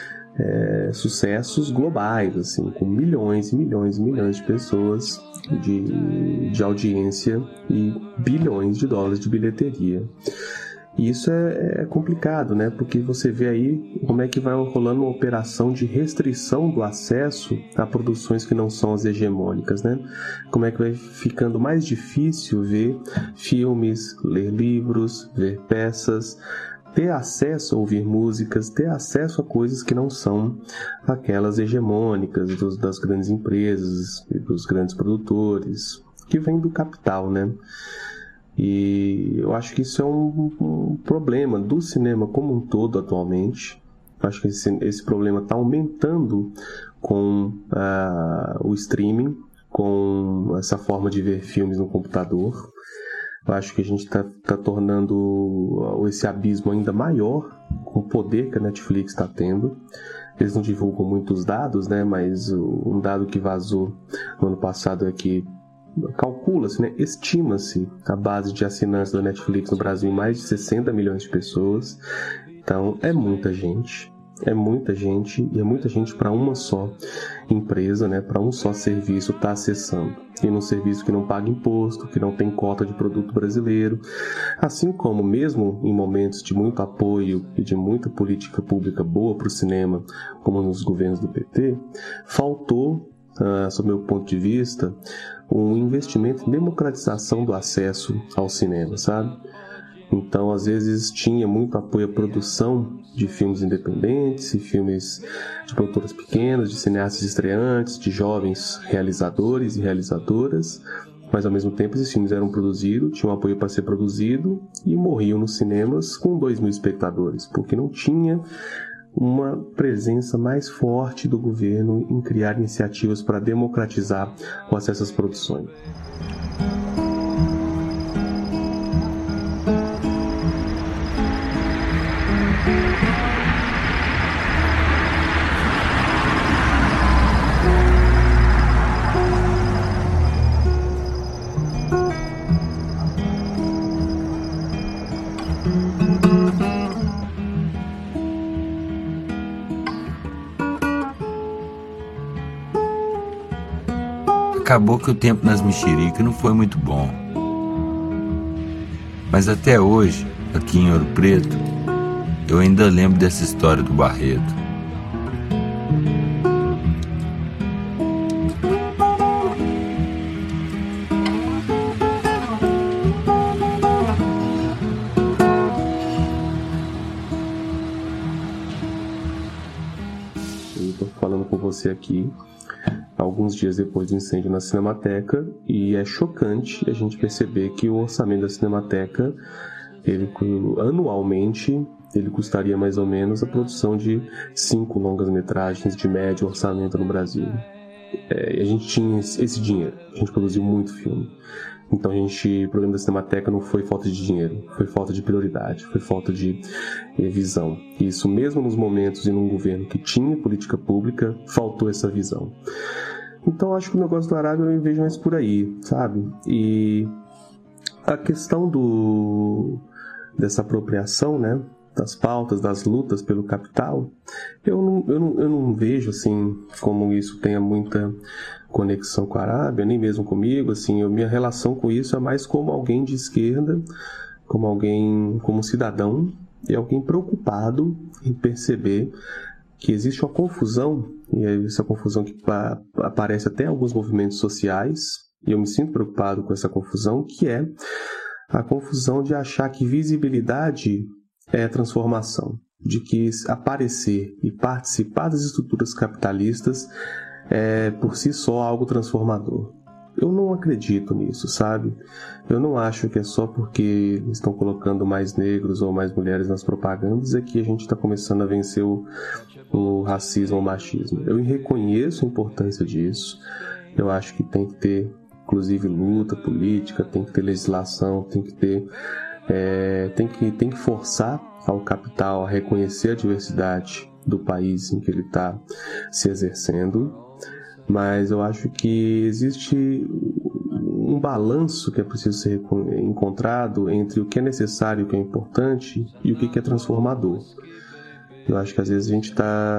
sucessos globais, assim, com milhões e milhões e milhões de pessoas de audiência e bilhões de dólares de bilheteria. E isso é complicado, né? Porque você vê aí como é que vai rolando uma operação de restrição do acesso a produções que não são as hegemônicas, né? Como é que vai ficando mais difícil ver filmes, ler livros, ver peças, ter acesso a ouvir músicas, ter acesso a coisas que não são aquelas hegemônicas das grandes empresas, dos grandes produtores, que vêm do capital, né? E eu acho que isso é um problema do cinema como um todo atualmente. Eu acho que esse problema está aumentando com o streaming, com essa forma de ver filmes no computador. Eu acho que a gente está tornando esse abismo ainda maior com o poder que a Netflix está tendo. Eles não divulgam muitos dados, né? Mas um dado que vazou no ano passado é que calcula-se, né? Estima-se a base de assinantes da Netflix no Brasil em mais de 60 milhões de pessoas. Então é muita gente e é muita gente para uma só empresa, né? Para um só serviço estar acessando, e num serviço que não paga imposto, que não tem cota de produto brasileiro, assim como mesmo em momentos de muito apoio e de muita política pública boa para o cinema, como nos governos do PT, faltou, sob meu ponto de vista, um investimento em democratização do acesso ao cinema, sabe? Então, às vezes, tinha muito apoio à produção de filmes independentes e filmes de produtoras pequenas, de cineastas estreantes, de jovens realizadores e realizadoras, mas ao mesmo tempo esses filmes eram produzidos, tinham apoio para ser produzido e morriam nos cinemas com 2.000 espectadores, porque não tinha uma presença mais forte do governo em criar iniciativas para democratizar o acesso às produções. Acabou que o tempo nas mexericas não foi muito bom. Mas até hoje, aqui em Ouro Preto, eu ainda lembro dessa história do Barreto. Eu estou falando com você aqui alguns dias depois do incêndio na Cinemateca, e é chocante a gente perceber que o orçamento da Cinemateca, anualmente, ele custaria mais ou menos a produção de 5 longas-metragens de médio orçamento no Brasil. E a gente tinha esse dinheiro, a gente produziu muito filme. Então o problema da Cinemateca não foi falta de dinheiro, foi falta de prioridade, foi falta de visão. E isso mesmo nos momentos e num governo que tinha política pública, faltou essa visão. Então acho que o negócio do Arábia eu vejo mais por aí, sabe? E a questão dessa apropriação, né, das pautas, das lutas pelo capital, eu não vejo assim como isso tenha muita conexão com a Arábia, nem mesmo comigo. Assim, minha relação com isso é mais como alguém de esquerda, como cidadão, e alguém preocupado em perceber que existe uma confusão, e essa confusão que aparece até em alguns movimentos sociais, e eu me sinto preocupado com essa confusão, que é a confusão de achar que visibilidade é transformação, de que aparecer e participar das estruturas capitalistas é por si só algo transformador. Eu não acredito nisso, sabe? Eu não acho que é só porque estão colocando mais negros ou mais mulheres nas propagandas é que a gente está começando a vencer o racismo ou o machismo. Eu reconheço a importância disso. Eu acho que tem que ter, inclusive, luta política, tem que ter legislação, tem que forçar ao capital a reconhecer a diversidade do país em que ele está se exercendo. Mas eu acho que existe um balanço que é preciso ser encontrado entre o que é necessário, o que é importante e o que é transformador. Eu acho que às vezes a gente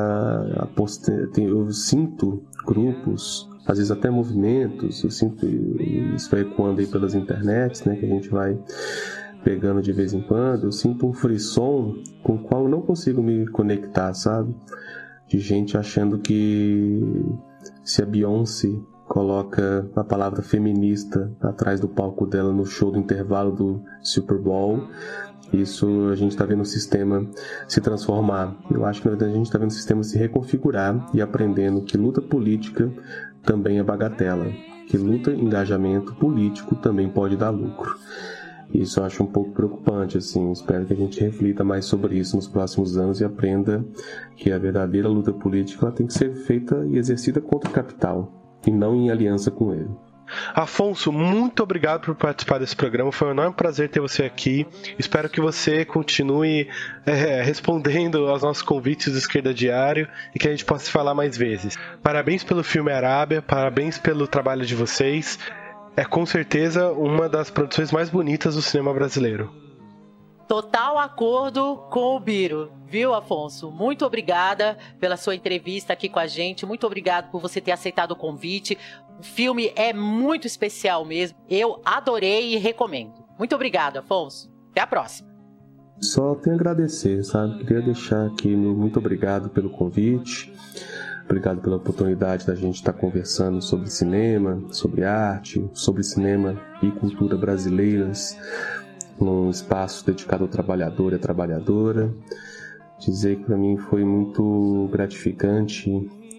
eu sinto grupos, às vezes até movimentos, eu sinto isso vai ecoando aí pelas internets, né, que a gente vai pegando de vez em quando, eu sinto um frisson com o qual eu não consigo me conectar, sabe? De gente achando que se a Beyoncé coloca a palavra feminista atrás do palco dela no show do intervalo do Super Bowl, isso a gente está vendo o sistema se transformar. Eu acho que na verdade a gente está vendo o sistema se reconfigurar e aprendendo que luta política também é bagatela, que luta e engajamento político também pode dar lucro. Isso eu acho um pouco preocupante, assim. Espero que a gente reflita mais sobre isso nos próximos anos e aprenda que a verdadeira luta política ela tem que ser feita e exercida contra o capital e não em aliança com ele. Afonso, muito obrigado por participar desse programa. Foi um enorme prazer ter você aqui. Espero que você continue respondendo aos nossos convites do Esquerda Diário e que a gente possa falar mais vezes. Parabéns pelo filme Arábia, parabéns pelo trabalho de vocês. É com certeza uma das produções mais bonitas do cinema brasileiro. Total acordo com o Biro, viu, Afonso? Muito obrigada pela sua entrevista aqui com a gente, muito obrigado por você ter aceitado o convite. O filme é muito especial mesmo, eu adorei e recomendo. Muito obrigado, Afonso. Até a próxima. Só tenho a agradecer, sabe? Queria deixar aqui meu muito obrigado pelo convite. Obrigado pela oportunidade da gente estar conversando sobre cinema, sobre arte, sobre cinema e cultura brasileiras, num espaço dedicado ao trabalhador e à trabalhadora. Dizer que para mim foi muito gratificante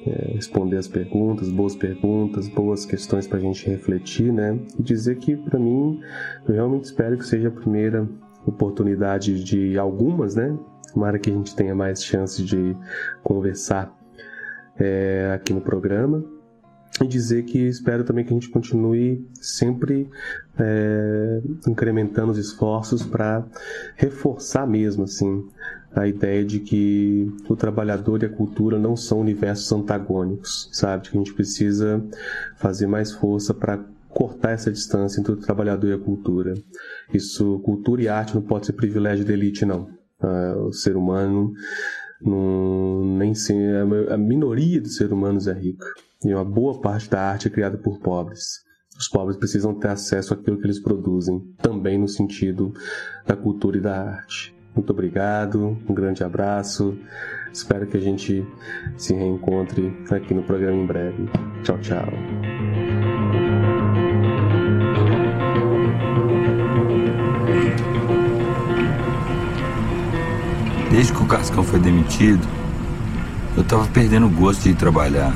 responder as perguntas, boas questões para a gente refletir, né? E dizer que, para mim, eu realmente espero que seja a primeira oportunidade de algumas, né? Tomara que a gente tenha mais chance de conversar aqui no programa. E dizer que espero também que a gente continue sempre incrementando os esforços para reforçar mesmo, assim, a ideia de que o trabalhador e a cultura não são universos antagônicos, sabe? Que a gente precisa fazer mais força para cortar essa distância entre o trabalhador e a cultura. Cultura e arte não pode ser privilégio da elite, não. O ser humano, a minoria dos seres humanos é rica. E uma boa parte da arte é criada por pobres. Os pobres precisam ter acesso àquilo que eles produzem, também no sentido da cultura e da arte. Muito obrigado, um grande abraço. Espero que a gente se reencontre aqui no programa em breve. Tchau, tchau. Desde que o Cascão foi demitido, eu tava perdendo o gosto de ir trabalhar.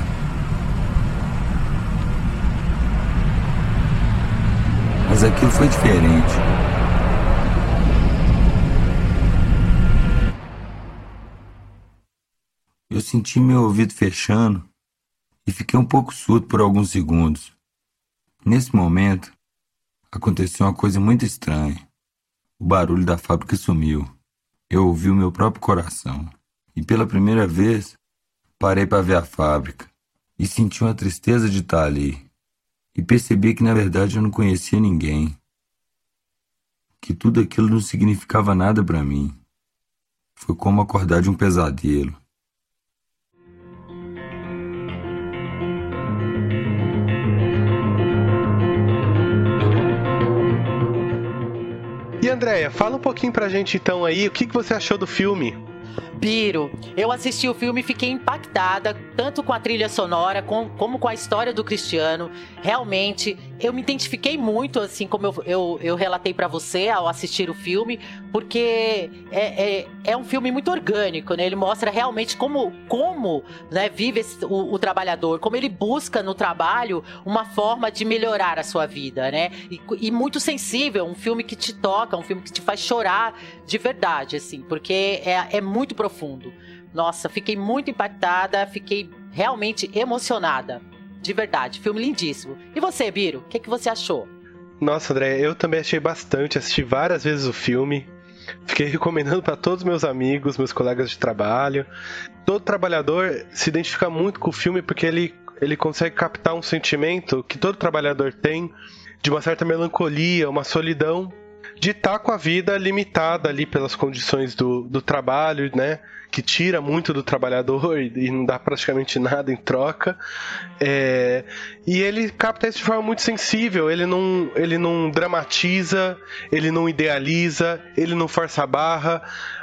Mas aquilo foi diferente. Eu senti meu ouvido fechando e fiquei um pouco surdo por alguns segundos. Nesse momento, aconteceu uma coisa muito estranha. O barulho da fábrica sumiu. Eu ouvi o meu próprio coração. E pela primeira vez, parei para ver a fábrica. E senti uma tristeza de estar ali. E percebi que na verdade eu não conhecia ninguém. Que tudo aquilo não significava nada para mim. Foi como acordar de um pesadelo. E Andréia, fala um pouquinho pra gente então aí, o que você achou do filme? Biro, eu assisti o filme e fiquei impactada, tanto com a trilha sonora como com a história do Cristiano. Realmente, eu me identifiquei muito, assim como eu relatei pra você ao assistir o filme, porque é um filme muito orgânico, né? Ele mostra realmente como né, vive o trabalhador, como ele busca no trabalho uma forma de melhorar a sua vida, né? E muito sensível, um filme que te toca, um filme que te faz chorar de verdade, assim, porque é muito profundo. Nossa, fiquei muito impactada, fiquei realmente emocionada. De verdade, filme lindíssimo. E você, Biro, o que você achou? Nossa, André, eu também achei bastante, assisti várias vezes o filme. Fiquei recomendando para todos meus amigos, meus colegas de trabalho. Todo trabalhador se identifica muito com o filme porque ele consegue captar um sentimento que todo trabalhador tem, de uma certa melancolia, uma solidão, de estar com a vida limitada ali pelas condições do trabalho, né? Que tira muito do trabalhador e não dá praticamente nada em troca. E ele capta isso de forma muito sensível. Ele não dramatiza, ele não idealiza, ele não força a barra.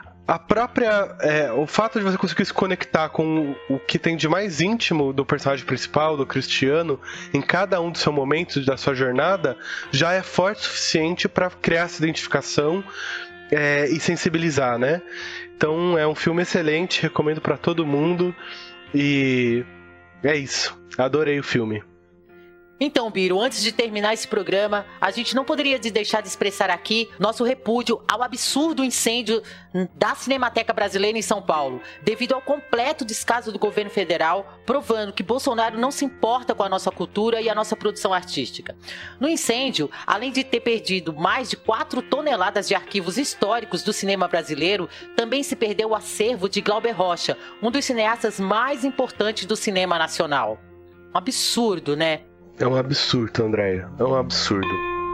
O fato de você conseguir se conectar com o que tem de mais íntimo do personagem principal, do Cristiano, em cada um dos seus momentos da sua jornada, já é forte o suficiente para criar essa identificação e sensibilizar, né? Então é um filme excelente, recomendo para todo mundo e é isso, adorei o filme. Então, Biro, antes de terminar esse programa, a gente não poderia deixar de expressar aqui nosso repúdio ao absurdo incêndio da Cinemateca Brasileira em São Paulo, devido ao completo descaso do governo federal, provando que Bolsonaro não se importa com a nossa cultura e a nossa produção artística. No incêndio, além de ter perdido mais de 4 toneladas de arquivos históricos do cinema brasileiro, também se perdeu o acervo de Glauber Rocha, um dos cineastas mais importantes do cinema nacional. Um absurdo, né? É um absurdo, Andréia. É um absurdo.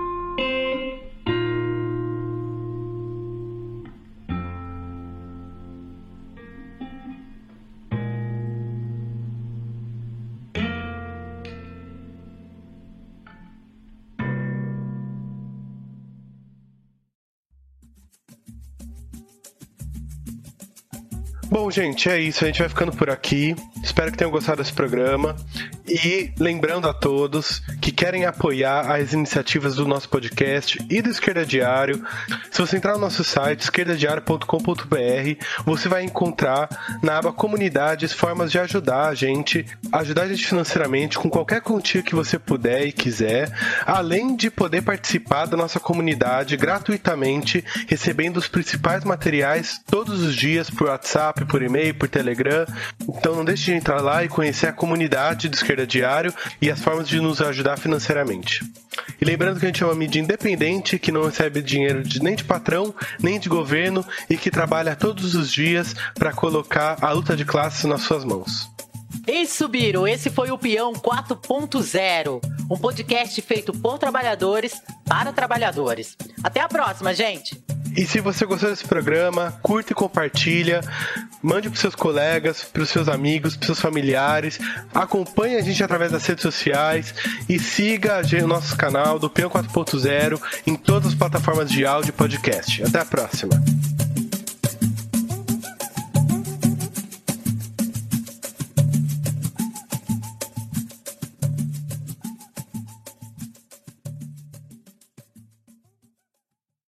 Bom, gente, é isso. A gente vai ficando por aqui. Espero que tenham gostado desse programa. E lembrando a todos que querem apoiar as iniciativas do nosso podcast e do Esquerda Diário. Se você entrar no nosso site, esquerdadiario.com.br, você vai encontrar na aba Comunidades formas de ajudar a gente financeiramente com qualquer quantia que você puder e quiser, além de poder participar da nossa comunidade gratuitamente, recebendo os principais materiais todos os dias por WhatsApp, por e-mail, por Telegram. Então não deixe de entrar lá e conhecer a comunidade do Esquerda Diário e as formas de nos ajudar financeiramente. E lembrando que a gente é uma mídia independente, que não recebe dinheiro nem de patrão, nem de governo e que trabalha todos os dias para colocar a luta de classes nas suas mãos. Isso, Biro, esse foi o Peão 4.0, um podcast feito por trabalhadores para trabalhadores. Até a próxima, gente! E se você gostou desse programa, curta e compartilha, mande para seus colegas, para os seus amigos, para os seus familiares, acompanhe a gente através das redes sociais e siga o nosso canal do Peão 4.0 em todas as plataformas de áudio e podcast. Até a próxima!